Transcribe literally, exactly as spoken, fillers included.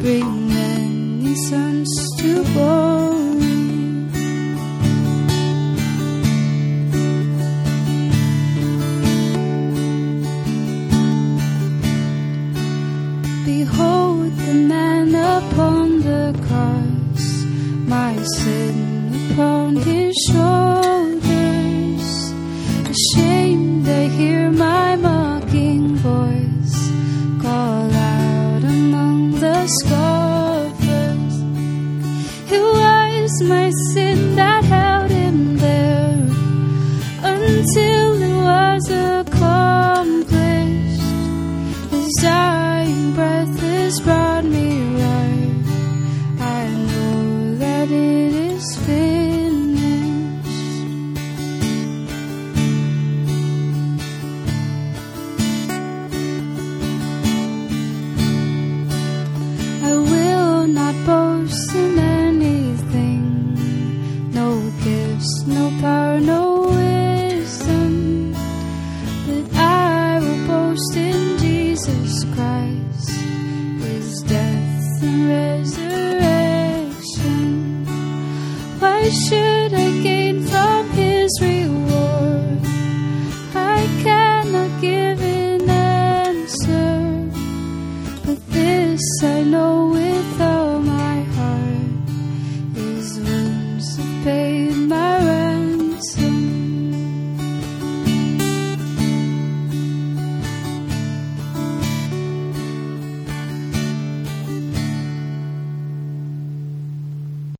bring many sons to born. Behold the man upon the cross, my sin upon his shoulders. Ashamed they hear my mocking voice call out among the scoffers. It was my sin